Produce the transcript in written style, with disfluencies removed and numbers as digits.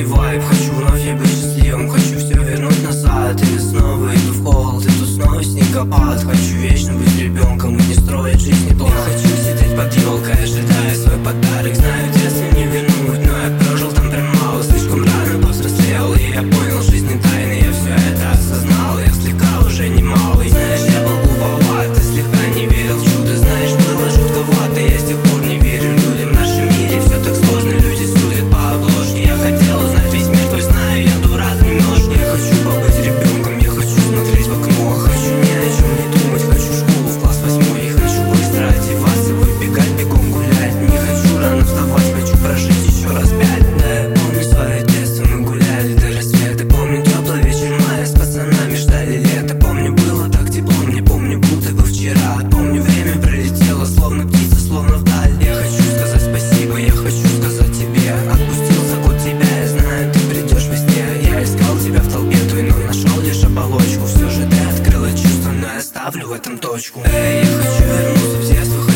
не вайб. Хочу вновь я быть счастливым, хочу все вернуть назад. И снова иду в холод, и тут снова снегопад. Хочу вечно быть ребенком и не строить жизнь план. Хочу сидеть под елкой, ожидая свой подарок. Знаю, детство не вернуть, но я прожил там прям мало. Слишком рано повзрослел, и я понял жизни тайны. Я все это осознал, я слегка уже немалый. Знаешь, я был глуповат, и слегка не верил в чудо. Знаешь, было жутковато, я с тех пор не верю людям. В нашем мире все так сложно, люди судят по обложке. Я хотел узнать весь мир твой, знаю, я дурак немножко. Я хочу побыть ребенком, я хочу смотреть в окно. Хочу ни о чем не думать, хочу школу в класс 8. И хочу быстро одеваться, выбегать, бегом гулять. Не хочу рано вставать, хочу прожить еще раз 5. Да, я помню свое детство, мы гуляли до рассвета. Помню теплый вечер мая, с пацанами ждали лето. Помню, было так тепло, мне помню, будто бы вчера. Помню, время пролетело, словно птица, словно вдаль. Я хочу сказать спасибо, я хочу сказать тебе. Отпустил за год тебя, я знаю, ты придешь во сне. Я искал тебя в толпе той, но нашел лишь оболочку. Все же ты открыла чувство, но я ставлю в этом точку. Эй, я хочу вернуться в детство.